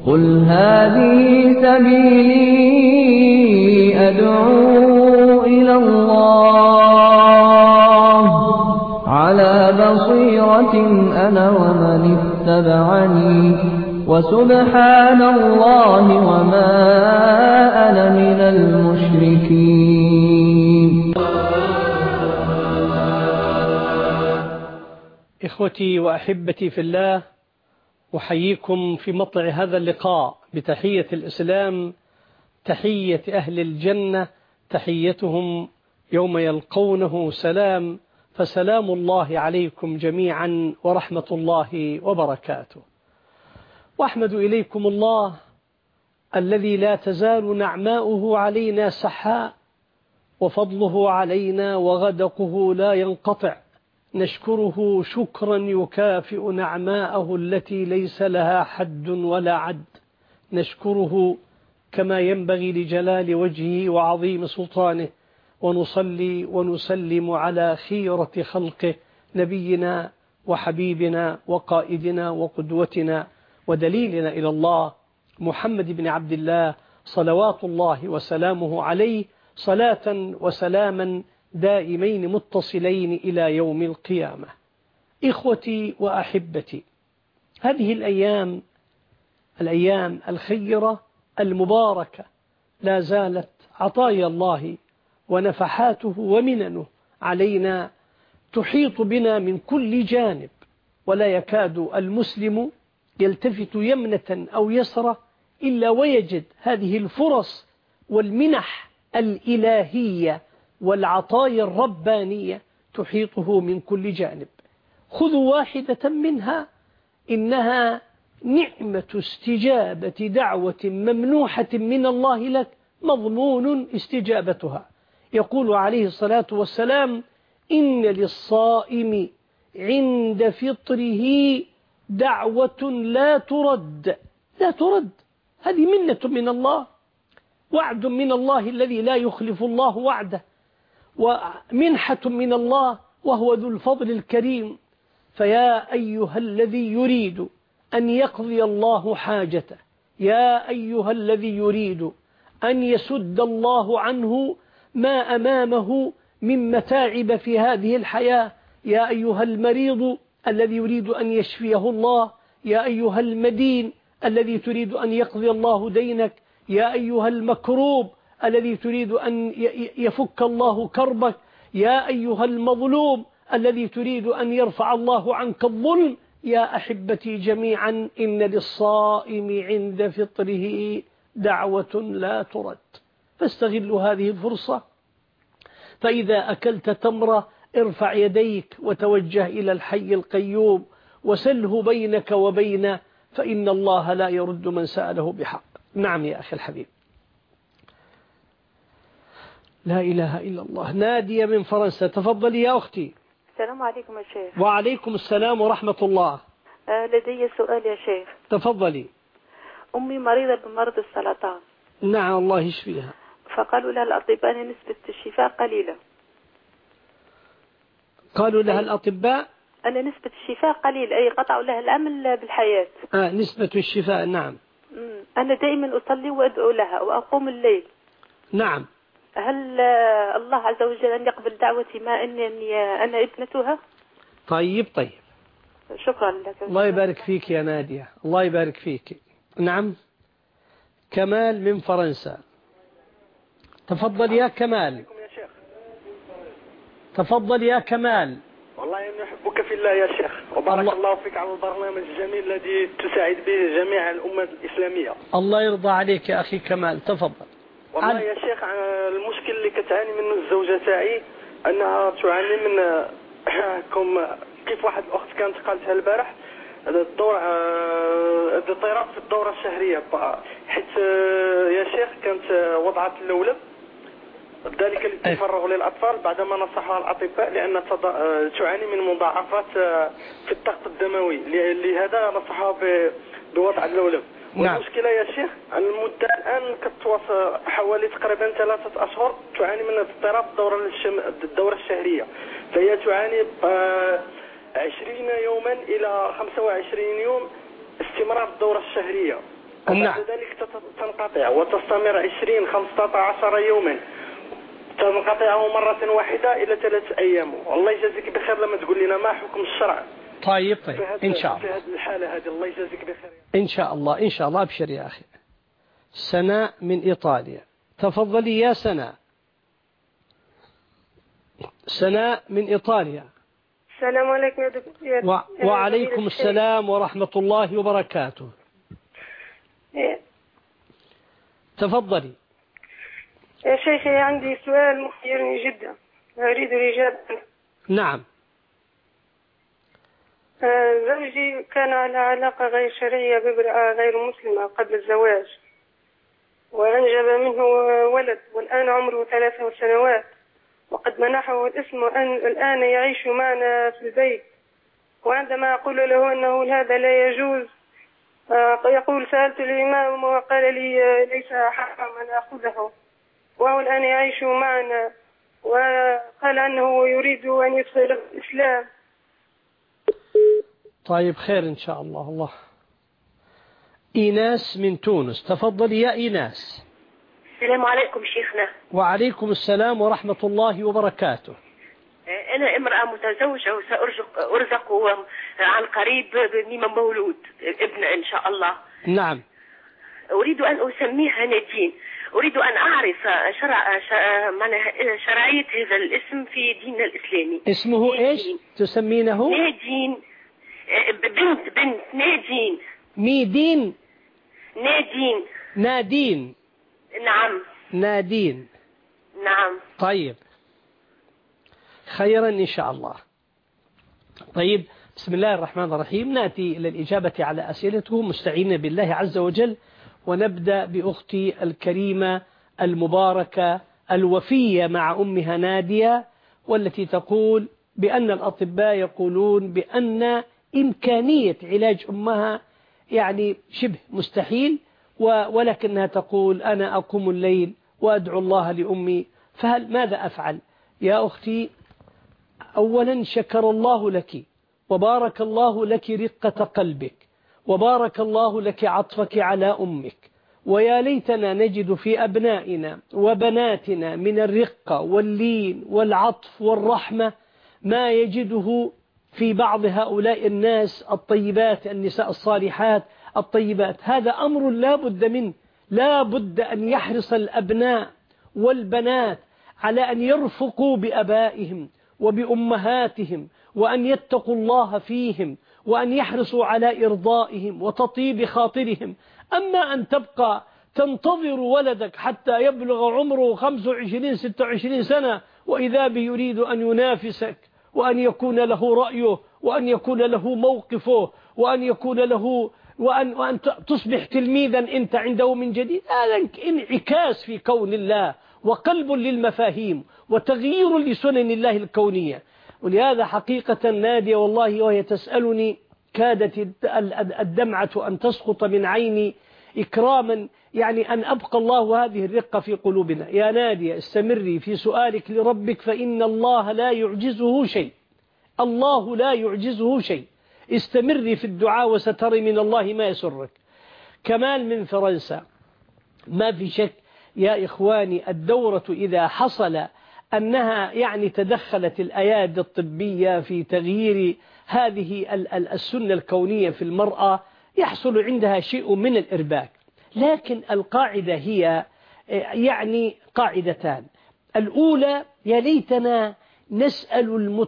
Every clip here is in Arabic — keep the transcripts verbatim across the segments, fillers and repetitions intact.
قل هذه سبيلي أدعو إلى الله على بصيرة أنا ومن اتبعني وسبحان الله وما أنا من المشركين. إخوتي وأحبتي في الله، أحييكم في مطلع هذا اللقاء بتحية الإسلام، تحية أهل الجنة، تحيتهم يوم يلقونه سلام، فسلام الله عليكم جميعا ورحمة الله وبركاته. وأحمد إليكم الله الذي لا تزال نعماؤه علينا سحاء، وفضله علينا وغدقه لا ينقطع، نشكره شكرا يكافئ نعماءه التي ليس لها حد ولا عد، نشكره كما ينبغي لجلال وجهه وعظيم سلطانه، ونصلي ونسلم على خيرة خلقه نبينا وحبيبنا وقائدنا وقدوتنا ودليلنا إلى الله محمد بن عبد الله صلوات الله وسلامه عليه، صلاة وسلاما دائمين متصلين إلى يوم القيامة. إخوتي وأحبتي، هذه الأيام الأيام الخيرة المباركة لا زالت عطايا الله ونفحاته ومننه علينا تحيط بنا من كل جانب، ولا يكاد المسلم يلتفت يمنة أو يسرة إلا ويجد هذه الفرص والمنح الإلهية والعطايا الربانية تحيطه من كل جانب. خذوا واحدة منها، إنها نعمة استجابة دعوة ممنوحة من الله لك، مضمون استجابتها. يقول عليه الصلاة والسلام: إن للصائم عند فطره دعوة لا ترد. لا ترد، هذه منة من الله، وعد من الله الذي لا يخلف الله وعده، ومنحة من الله وهو ذو الفضل الكريم. فيا أيها الذي يريد أن يقضي الله حاجته، يا أيها الذي يريد أن يسد الله عنه ما أمامه من متاعب في هذه الحياة، يا أيها المريض الذي يريد أن يشفيه الله، يا أيها المدين الذي تريد أن يقضي الله دينك، يا أيها المكروب الذي تريد أن يفك الله كربك، يا أيها المظلوم الذي تريد أن يرفع الله عنك الظلم. يا أحبتي جميعا، إن للصائم عند فطره دعوة لا ترد، فاستغلوا هذه الفرصة. فإذا أكلت تمرة ارفع يديك وتوجه إلى الحي القيوم وسله بينك وبينه، فإن الله لا يرد من سأله بحق. نعم يا أخي الحبيب. لا إله إلا الله. نادية من فرنسا، تفضلي يا أختي. السلام عليكم يا شيخ. وعليكم السلام ورحمة الله. آه لدي سؤال يا شيخ. تفضلي. أمي مريضة بمرض السرطان. نعم الله يشفيها. فقالوا لها الأطباء أن نسبة الشفاء قليلة. قالوا لها الأطباء أن نسبة الشفاء قليلة، أي قطعوا لها الأمل بالحياة. آه نسبة الشفاء. نعم. مم. أنا دائما أصلي وأدعو لها وأقوم الليل. نعم. هل الله عز وجل أن يقبل دعوتي ما أنني أنا ابنتها؟ طيب طيب. شكرا لك. الله يبارك فيك يا نادية، الله يبارك فيك. نعم. كمال من فرنسا، تفضل يا كمال. تفضل يا كمال. والله إني أحبك في الله يا شيخ، وبارك الله, الله فيك على البرنامج الجميل الذي تساعد به جميع الأمة الإسلامية. الله يرضى عليك يا أخي كمال، تفضل. والله عن... يا شيخ، المشكل اللي كتعاني منه الزوجة تاعي أنها تعاني من كم كيف واحد الأخت كانت قالتها البارح، الدورة اضطراب في الدورة الشهرية، حيث يا شيخ كانت وضعت اللولب، ذلك للتفرغ للأطفال بعدما نصحها الأطباء لأن تعاني من مضاعفات في الضغط الدموي، لهذا نصحها بوضع اللولب. والمشكلة يا شيخ المدة الآن كتواصل حوالي تقريبا ثلاثة أشهر تعاني من اضطراب الدورة الدورة الشهرية، فهي تعاني عشرين يوما إلى خمسة وعشرين يوم استمرار الدورة الشهرية. وبعد ذلك تنقطع وتستمر عشرين خمسة عشر يوما، تنقطع مرة واحدة إلى ثلاث أيام. الله يجازيك بخير لما تقول لنا ما حكم الشرع. طيب طيب إن شاء الله في هذه الحالة هذه. الله يجازيك بخير إن شاء الله إن شاء الله. أبشر يا أخي. سناء من إيطاليا، تفضلي يا سناء. سناء من إيطاليا. السلام عليكم يا دكتور. و... وعليكم السلام ورحمة الله وبركاته. إيه. تفضلي يا شيخي، عندي سؤال محيرني جدا أريد الإجابة. نعم. زوجي كان على علاقة غير شرعية بامرأة غير مسلمة قبل الزواج، وأنجب منه ولد والآن عمره ثلاث سنوات، وقد منحه الاسم وأن الآن يعيش معنا في البيت. وعندما أقول له أنه هذا لا يجوز يقول سألت الإمام وقال لي ليس حرام أن أخذه، وهو الآن يعيش معنا وقال أنه يريد أن يدخل الإسلام. طيب خير إن شاء الله. الله. إيناس من تونس، تفضلي يا إيناس. السلام عليكم شيخنا. وعليكم السلام ورحمة الله وبركاته. أنا امرأة متزوجة وسأرزق أرزق عن قريب بميم مولود ابن إن شاء الله. نعم. أريد أن أسميها نادين. أريد أن أعرف شرع شرعية هذا الاسم في ديننا الإسلامي. اسمه نادين. إيش تسمينه؟ نادين. بنت بنت نادين. ميدين. نادين. نادين. نعم. نادين. نعم. طيب خيرا إن شاء الله. طيب بسم الله الرحمن الرحيم. نأتي إلى الإجابة على أسئلته مستعينة بالله عز وجل، ونبدأ بأختي الكريمة المباركة الوفية مع أمها نادية، والتي تقول بأن الأطباء يقولون بأن إمكانية علاج أمها يعني شبه مستحيل، ولكنها تقول أنا أقوم الليل وأدعو الله لأمي، فهل ماذا أفعل؟ يا أختي، أولا شكر الله لك وبارك الله لك رقة قلبك، وبارك الله لك عطفك على أمك، ويا ليتنا نجد في أبنائنا وبناتنا من الرقة واللين والعطف والرحمة ما يجده في بعض هؤلاء الناس الطيبات، النساء الصالحات الطيبات. هذا أمر لا بد منه، لا بد أن يحرص الأبناء والبنات على أن يرفقوا بأبائهم وبأمهاتهم، وأن يتقوا الله فيهم، وأن يحرصوا على إرضائهم وتطيب خاطرهم. أما أن تبقى تنتظر ولدك حتى يبلغ عمره خمسة وعشرين ستة وعشرين سنة وإذا به يريد أن ينافسك، وأن يكون له رأيه، وأن يكون له موقفه، وأن يكون له وأن, وأن تصبح تلميذا أنت عنده من جديد، هذا انعكاس في كون الله وقلب للمفاهيم وتغيير لسنن الله الكونية. ولهذا حقيقة نادية والله وهي تسألني كادت الدمعة أن تسقط من عيني إكراما يعني أن أبقى الله هذه الرقة في قلوبنا. يا نادية استمري في سؤالك لربك، فإن الله لا يعجزه شيء، الله لا يعجزه شيء. استمري في الدعاء وستري من الله ما يسرك. كمال من فرنسا، ما في شك يا إخواني الدورة إذا حصل أنها يعني تدخلت الأيادي الطبية في تغيير هذه السنة الكونية في المرأة يحصل عندها شيء من الإرباك. لكن القاعدة هي يعني قاعدتان. الأولى، يا ليتنا نسأل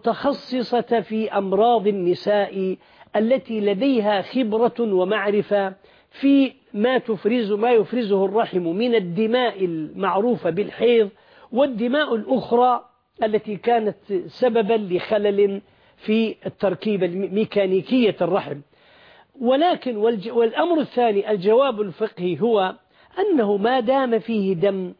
المتخصصة في أمراض النساء التي لديها خبرة ومعرفة في ما تفرز ما يفرزه الرحم من الدماء المعروفة بالحيض، والدماء الأخرى التي كانت سببا لخلل في التركيبة الميكانيكية الرحم. ولكن والأمر الثاني الجواب الفقهي هو أنه ما دام فيه دم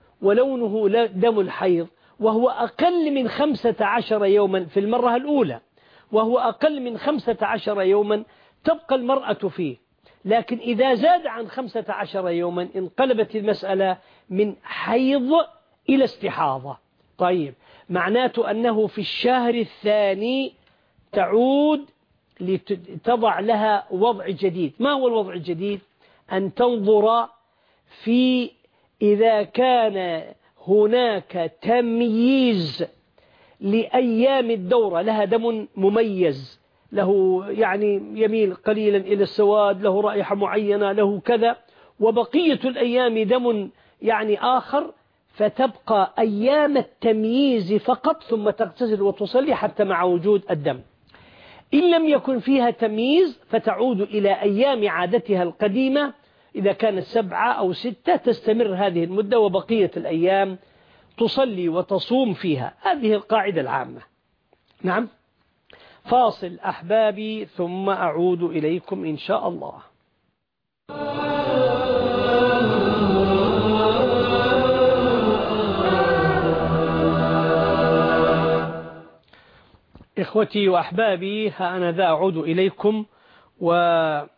ولونه دم الحيض وهو أقل من خمسة عشر يوما في المرة الأولى، وهو أقل من خمسة عشر يوما تبقى المرأة فيه. لكن إذا زاد عن خمسة عشر يوما انقلبت المسألة من حيض إلى استحاضة. طيب معناته أنه في الشهر الثاني تعود لتضع لها وضع جديد. ما هو الوضع الجديد؟ أن تنظر في إذا كان هناك تمييز لأيام الدورة، لها دم مميز، له يعني يميل قليلا إلى السواد، له رائحة معينة، له كذا، وبقية الأيام دم يعني آخر، فتبقى أيام التمييز فقط ثم تغتسل وتصلي حتى مع وجود الدم. إن لم يكن فيها تمييز فتعود إلى أيام عادتها القديمة، إذا كانت سبعة أو ستة تستمر هذه المدة، وبقية الأيام تصلي وتصوم فيها. هذه القاعدة العامة. نعم. فاصل أحبابي ثم أعود إليكم إن شاء الله. إخوتي وأحبابي، ها أنا ذا أعود إليكم، ومعنا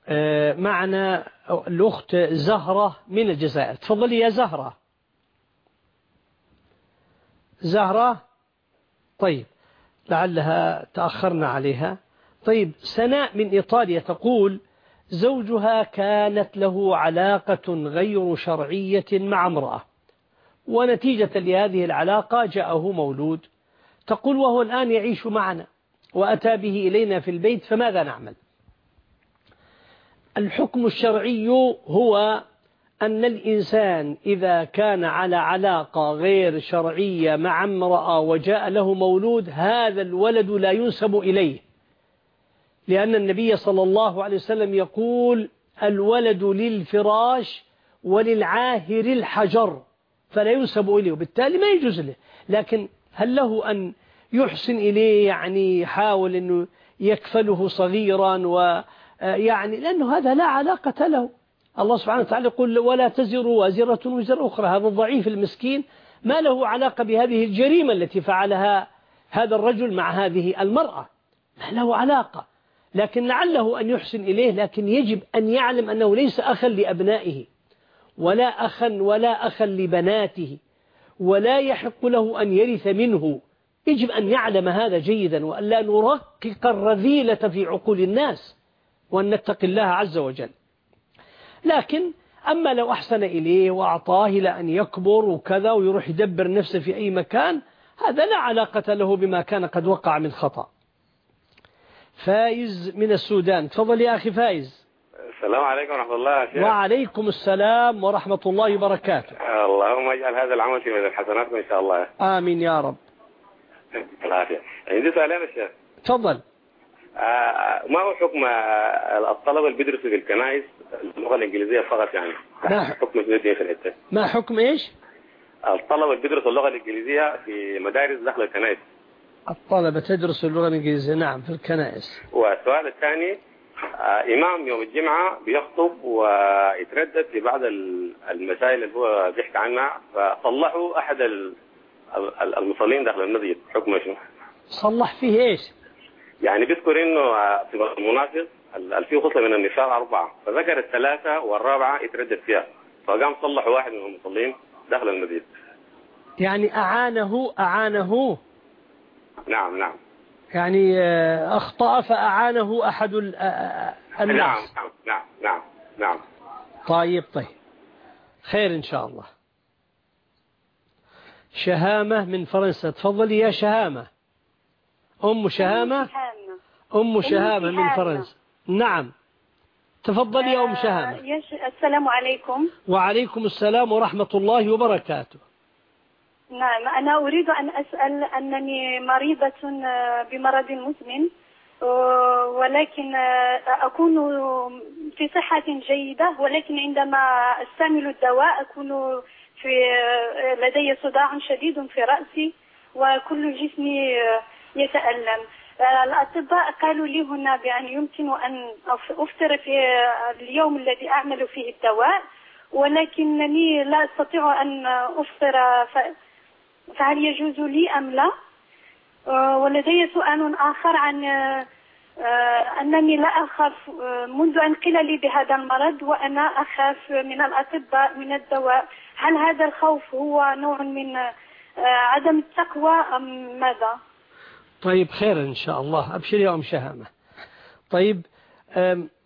الأخت زهرة من الجزائر. تفضلي يا زهرة. زهرة. طيب لعلها تأخرنا عليها. طيب سناء من إيطاليا تقول زوجها كانت له علاقة غير شرعية مع امرأة، ونتيجة لهذه العلاقة جاءه مولود. تقول وهو الآن يعيش معنا وأتى به إلينا في البيت، فماذا نعمل؟ الحكم الشرعي هو أن الإنسان إذا كان على علاقة غير شرعية مع امرأة وجاء له مولود، هذا الولد لا ينسب إليه، لأن النبي صلى الله عليه وسلم يقول الولد للفراش وللعاهر الحجر، فلا ينسب إليه، وبالتالي ما يجوز له. لكن هل له أن يحسن إليه، يعني يحاول أنه يكفله صغيرا، ويعني لأنه هذا لا علاقة له. الله سبحانه وتعالى يقول ولا تزر وازرة وزر أخرى. هذا الضعيف المسكين ما له علاقة بهذه الجريمة التي فعلها هذا الرجل مع هذه المرأة، ما له علاقة. لكن لعله أن يحسن إليه، لكن يجب أن يعلم أنه ليس أخا لأبنائه، ولا أخا ولا أخا لبناته، ولا يحق له أن يرث منه. يجب أن يعلم هذا جيدا، وأن لا نرقق الرذيلة في عقول الناس، وأن نتقي الله عز وجل. لكن أما لو أحسن إليه وأعطاه إلى أن يكبر وكذا ويروح يدبر نفسه في أي مكان، هذا لا علاقة له بما كان قد وقع من خطأ. فايز من السودان. تفضل يا أخي فايز. السلام عليكم ورحمة الله يا شيخ. وعليكم السلام ورحمة الله وبركاته. اللهم اجعل هذا العمل في ميزان حسناتكم إن شاء الله. آمين يا رب. العافية. عندي سؤالين يا شيخ. تفضل. آه ما هو حكم الطلبة اللي بيدرسوا في الكنائس اللغة الإنجليزية فقط، يعني ما حكم في الحتة؟ ما حكم إيش؟ الطلبة اللي بيدرسوا اللغة الإنجليزية في مدارس داخل الكنائس. الطلبة تدرس اللغة الإنجليزية، نعم، في الكنائس. والسؤال الثاني، آه إمام يوم الجمعة بيخطب ويتردد في بعض المسائل اللي هو بيحكي عنها، فصلحوا أحد المصلين داخل المسجد، حكمه شنو؟ صلح فيه إيش؟ يعني بيذكر إنه في المنافق الفيه خصلة من النساء أربعة، فذكر الثلاثة والرابعة يتردد فيها، فقام صلح واحد من المصلين داخل المسجد. يعني أعانه أعانه نعم نعم. يعني أخطأ فأعانه أحد الناس. نعم نعم نعم نعم نعم. طيب طيب، خير إن شاء الله. شهامة من فرنسا. تفضلي يا شهامة. أم شهامة. أم شهامة من فرنسا. نعم تفضلي يا أم شهامة. السلام عليكم. وعليكم السلام ورحمة الله وبركاته. نعم، أنا أريد أن أسأل أنني مريضة بمرض مزمن، ولكن أكون في صحة جيدة، ولكن عندما أستعمل الدواء أكون في لدي صداع شديد في رأسي وكل جسمي يتألم. الأطباء قالوا لي هنا بأن يمكن أن أفطر في اليوم الذي أعمل فيه الدواء، ولكنني لا أستطيع أن أفطر، فهل يجوز لي أم لا؟ ولدي سؤال آخر عن أنني لا أخاف منذ أن قيل لي بهذا المرض وأنا أخاف من الأطباء من الدواء، هل هذا الخوف هو نوع من عدم التقوى أم ماذا؟ طيب خير إن شاء الله، أبشر يا أم شهامة. طيب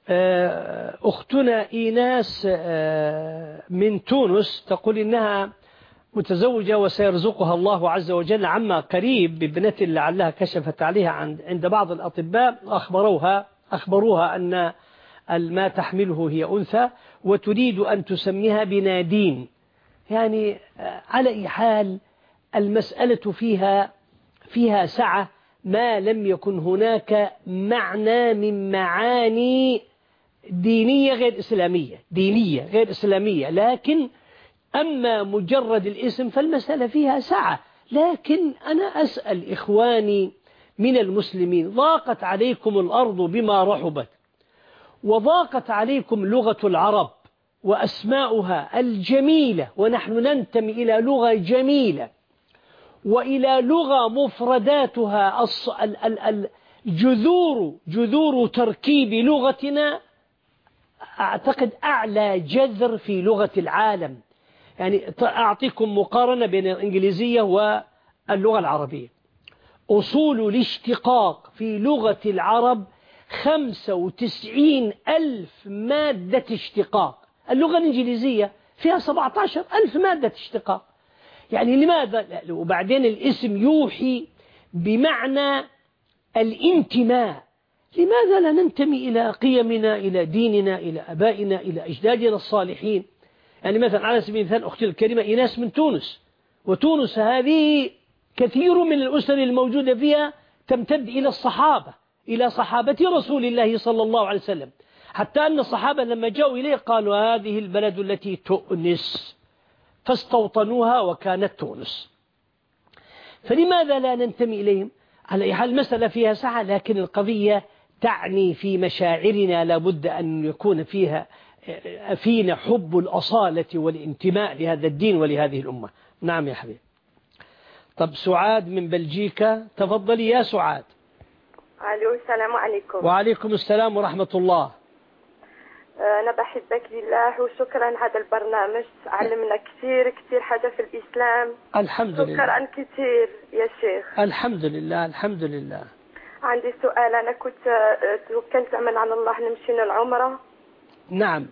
أختنا إيناس من تونس تقول إنها متزوجة وسيرزقها الله عز وجل عما قريب بابنة لعلها كشفت عليها عند بعض الأطباء أخبروها أخبروها أن ما تحمله هي أنثى وتريد أن تسميها بنادين. يعني على أي حال المسألة فيها فيها سعة ما لم يكن هناك معنى من معاني دينية غير إسلامية دينية غير إسلامية. لكن أما مجرد الاسم فالمسألة فيها سعة. لكن أنا أسأل إخواني من المسلمين، ضاقت عليكم الأرض بما رحبت وضاقت عليكم لغة العرب وأسماؤها الجميلة، ونحن ننتمي إلى لغة جميلة وإلى لغة مفرداتها الجذور جذور تركيب لغتنا أعتقد أعلى جذر في لغة العالم. يعني أعطيكم مقارنة بين الإنجليزية واللغة العربية. أصول الاشتقاق في لغة العرب خمسة وتسعين ألف مادة اشتقاق. اللغة الإنجليزية فيها سبعة عشر ألف مادة اشتقاق. يعني لماذا؟ وبعدين الاسم يوحي بمعنى الانتماء. لماذا لا ننتمي إلى قيمنا، إلى ديننا، إلى أبائنا، إلى أجدادنا الصالحين؟ يعني مثلا على سبيل المثال أختي الكريمة إيناس من تونس، وتونس هذه كثير من الأسر الموجودة فيها تمتد إلى الصحابة، إلى صحابة رسول الله صلى الله عليه وسلم، حتى أن الصحابة لما جاءوا إليه قالوا هذه البلد التي تؤنس، فاستوطنوها وكانت تونس. فلماذا لا ننتمي إليهم؟ على أي حال المسألة فيها سعة، لكن القضية تعني في مشاعرنا لابد أن يكون فيها فينا حب الأصالة والانتماء لهذا الدين ولهذه الأمة. نعم يا حبيبي. طب سعاد من بلجيكا، تفضلي يا سعاد. ألو، السلام عليكم. وعليكم السلام ورحمة الله. أنا بحبك لله وشكرا. هذا البرنامج علمنا كثير كثير حاجة في الإسلام. الحمد لله. شكرا كثير يا شيخ. الحمد لله الحمم لله. عندي سؤال. أنا كنت توكلت من على الله نمشي للعمرة. نعم.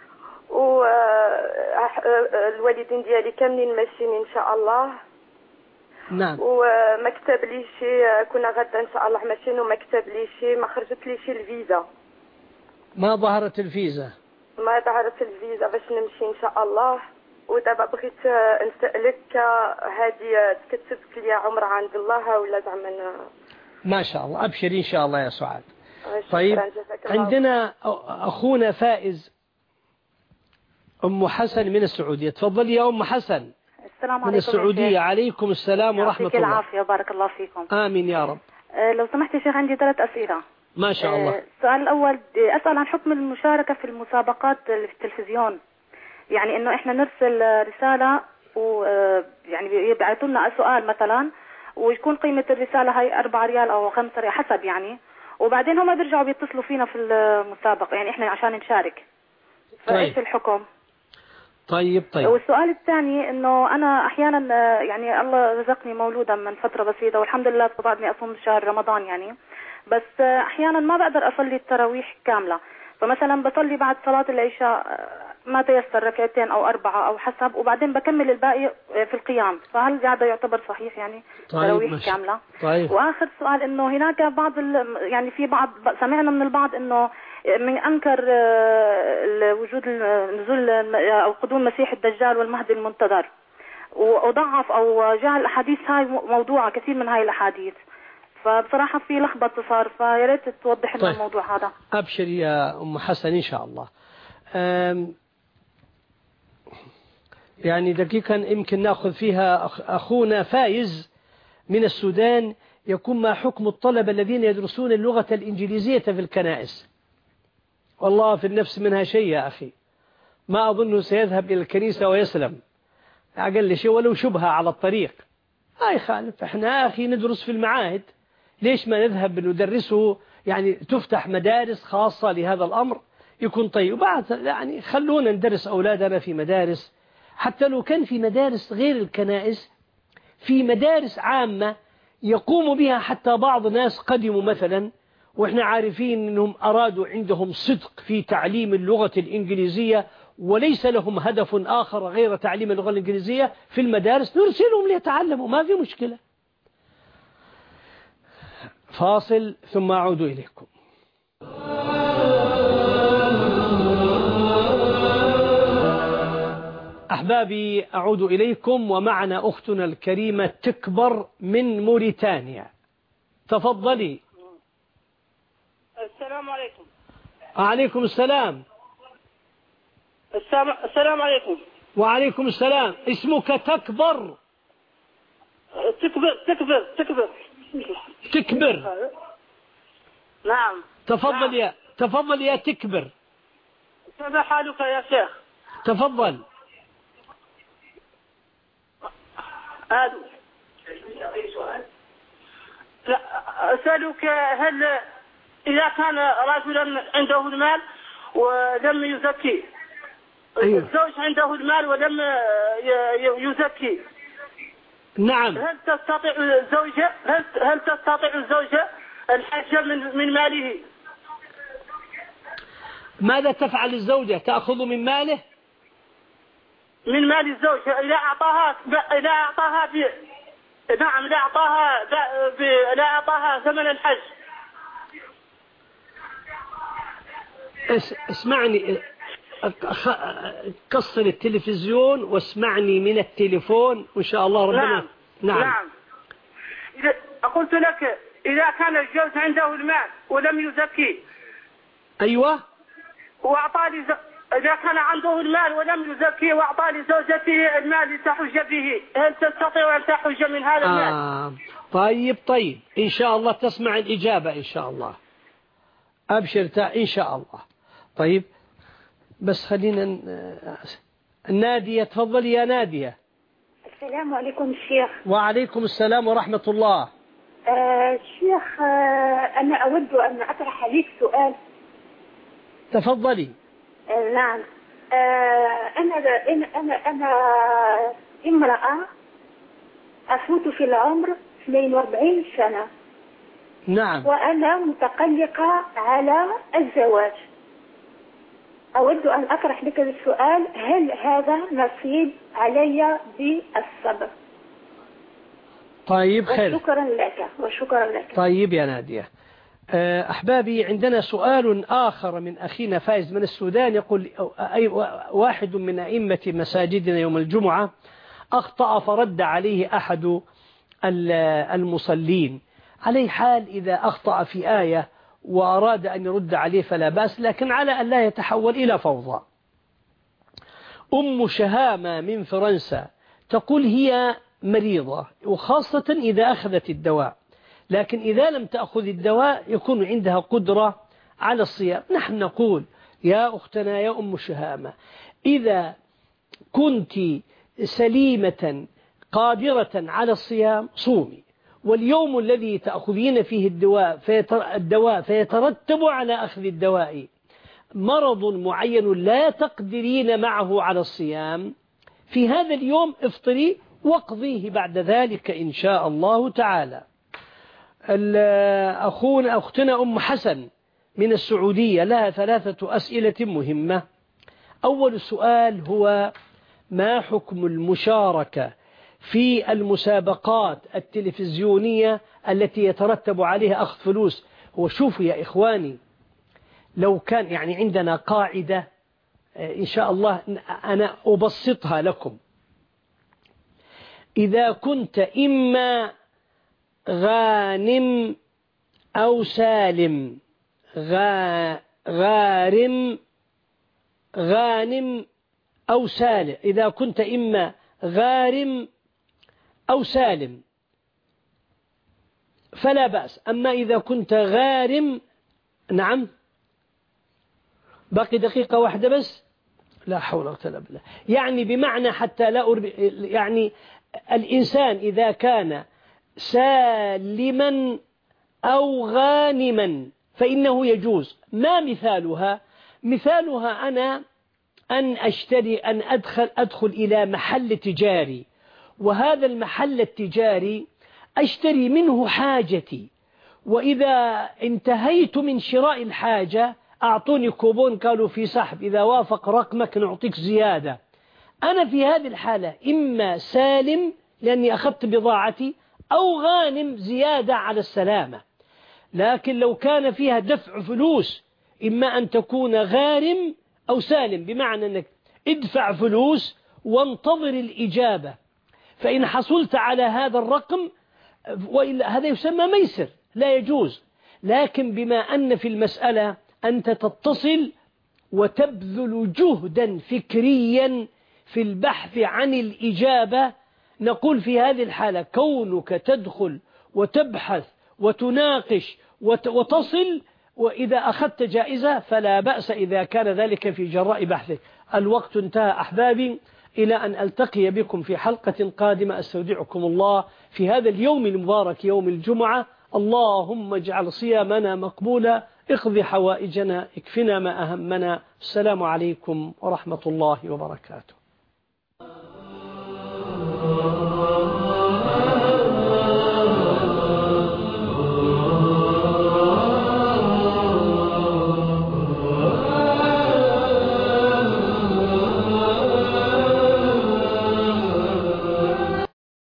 والوالدين ديالي كاملين ماشيين إن شاء الله. نعم. وما كتب لي شيء، كنا غدا إن شاء الله ماشيين وما كتب لي شيء، ما خرجت لي شيء الفيزا. ما ظهرت الفيزا؟ ما ظهرت الفيزا باش نمشي إن شاء الله. ودابا بغيت نسألك، هذه تكتبت لي عمرة عند الله ولا زعما؟ ما شاء الله، أبشري إن شاء الله يا سعاد. طيب عندنا أخونا فائز أم حسن من السعودية. تفضل يا أم حسن. السلام عليكم من السعودية. عليكم السلام ورحمة الله. العافية، بارك الله فيكم. آمين يا رب. أه لو سمحت يا شيخ عندي ثلاث أسئلة. ما شاء الله. السؤال الأول أسأل عن حكم المشاركة في المسابقات اللي في التلفزيون. يعني إنه إحنا نرسل رسالة ويعني يبعثوا لنا سؤال مثلا، ويكون قيمة الرسالة هاي أربعة ريال أو خمسة ريال حسب يعني، وبعدين هم بيرجعوا بيتصلوا فينا في المسابقة يعني إحنا عشان نشارك. فإيش طيب. الحكم؟ طيب طيب. والسؤال الثاني إنه أنا أحيانا يعني الله رزقني مولودا من فترة بسيطة والحمد لله استطعت إني أصوم شهر رمضان يعني، بس أحيانا ما بقدر أصلي التراويح كاملة. فمثلا بصلي بعد صلاة العشاء ما تيسر ركعتين أو أربعة أو حسب، وبعدين بكمل الباقي في القيام. فهل هذا يعتبر صحيح يعني تراويح طيب كاملة؟ طيب. وآخر سؤال إنه هناك بعض يعني في بعض سمعنا من البعض إنه من أنكر وجود نزول أو قدوم المسيح الدجال والمهدي المنتظر، وضعف أو جعل الأحاديث هاي موضوعة كثير من هاي الأحاديث. فبصراحة في لخبطة صار، فيا ريت توضح لنا طيب. الموضوع هذا. أبشر يا أم حسن إن شاء الله. يعني دقيقة يمكن نأخذ فيها أخونا فايز من السودان، يكون ما حكم الطلبة الذين يدرسون اللغة الإنجليزية في الكنائس؟ والله في النفس منها شيء يا أخي، ما أظنه سيذهب إلى الكنيسة ويسلم، أقل شيء ولو شبهة على الطريق. هاي خالف، احنا أخي ندرس في المعاهد، ليش ما نذهب ندرسه؟ يعني تفتح مدارس خاصة لهذا الأمر يكون طيب. وبعد يعني خلونا ندرس أولادنا في مدارس، حتى لو كان في مدارس غير الكنائس، في مدارس عامة يقوم بها حتى بعض الناس قدموا مثلا وإحنا عارفين أنهم أرادوا عندهم صدق في تعليم اللغة الإنجليزية وليس لهم هدف آخر غير تعليم اللغة الإنجليزية في المدارس، نرسلهم ليتعلموا، ما في مشكلة. فاصل ثم أعود إليكم. أحبابي أعود إليكم ومعنا أختنا الكريمة تكبر من موريتانيا. تفضلي. السلام عليكم. وعليكم السلام. السلام عليكم. وعليكم السلام. اسمك تكبر؟ تكبر تكبر تكبر تكبر. نعم. تفضل نعم. يا تفضل يا تكبر. كيف حالك يا شيخ؟ تفضل. هذا أسألك، هل إذا كان رجلا عنده المال ولم يزكي، أيوه. الزوج عنده المال ولم يزكي، نعم، هل تستطيع الزوجة هل هل تستطيع الزوجة الحج من من ماله؟ ماذا تفعل الزوجة؟ تأخذ من ماله؟ من مال الزوج إذا أعطاها إذا أعطاها ب... نعم إذا أعطاها ب... إذا أعطاها ثمن الحج. اس... اسمعني، كسر التلفزيون واسمعني من التليفون وإن شاء الله ربنا. نعم نعم, نعم. إذا... قلت لك إذا كان الزوج عنده المال ولم يزكي. أيوة. وأعطى لي ز... إذا كان عنده المال ولم يزكي وأعطى لزوجته المال لتحج به، هل تستطيع أن تحج من هذا المال؟ آه. طيب طيب إن شاء الله تسمع الإجابة إن شاء الله. أبشر تا إن شاء الله. طيب بس خلينا نادية. تفضل يا نادية. السلام عليكم الشيخ. وعليكم السلام ورحمة الله. آه شيخ، آه أنا أود أن أطرح عليك سؤال. تفضلي. آه نعم. آه أنا أنا أنا أنا امرأة أفوت في العمر اثنين وأربعين سنة. نعم. وأنا متقلقة على الزواج. أود أن أطرح لك السؤال، هل هذا نصيب علي بالصبر؟ طيب خير. وشكرا لك وشكرا لك. طيب يا نادية. أحبابي عندنا سؤال آخر من أخينا فايز من السودان، يقول أي واحد من أئمة مساجدنا يوم الجمعة أخطأ فرد عليه أحد المصلين. عليه حال إذا أخطأ في آية وأراد أن يرد عليه فلا بأس، لكن على أن لا يتحول إلى فوضى. أم شهامة من فرنسا تقول هي مريضة، وخاصة إذا أخذت الدواء، لكن إذا لم تأخذ الدواء يكون عندها قدرة على الصيام. نحن نقول يا أختنا يا أم شهامة، إذا كنت سليمة قادرة على الصيام صومي، واليوم الذي تأخذين فيه الدواء الدواء فيترتب على أخذ الدواء مرض معين لا تقدرين معه على الصيام، في هذا اليوم افطري واقضيه بعد ذلك إن شاء الله تعالى. أخونا أختنا أم حسن من السعودية لها ثلاثة أسئلة مهمة. أول سؤال هو: ما حكم المشاركة في المسابقات التلفزيونية التي يترتب عليها أخذ فلوس؟ هو شوفوا يا إخواني، لو كان يعني عندنا قاعدة إن شاء الله أنا أبسطها لكم. إذا كنت إما غانم أو سالم، غا غارم غانم أو سالم، إذا كنت إما غارم أو سالم فلا بأس. أما إذا كنت غارم، نعم باقي دقيقة واحدة بس، لا حول ولا قوة إلا بالله، يعني بمعنى حتى لا أرب... يعني الإنسان إذا كان سالما أو غانما فإنه يجوز. ما مثالها؟ مثالها أنا أن أشتري أن أدخل أدخل إلى محل تجاري، وهذا المحل التجاري أشتري منه حاجتي، وإذا انتهيت من شراء الحاجة أعطوني كوبون قالوا في سحب، إذا وافق رقمك نعطيك زيادة. أنا في هذه الحالة إما سالم لأني أخذت بضاعتي، أو غانم زيادة على السلامة. لكن لو كان فيها دفع فلوس إما أن تكون غارم أو سالم، بمعنى أنك ادفع فلوس وانتظر الإجابة، فإن حصلت على هذا الرقم وإلا هذا يسمى ميسر لا يجوز. لكن بما أن في المسألة أنت تتصل وتبذل جهدا فكريا في البحث عن الإجابة، نقول في هذه الحالة كونك تدخل وتبحث وتناقش وتصل، وإذا أخذت جائزة فلا بأس إذا كان ذلك في جراء بحثك. الوقت انتهى أحبابي، إلى أن ألتقي بكم في حلقة قادمة أستودعكم الله في هذا اليوم المبارك يوم الجمعة. اللهم اجعل صيامنا مقبولا، اقض حوائجنا، اكفنا ما أهمنا. السلام عليكم ورحمة الله وبركاته.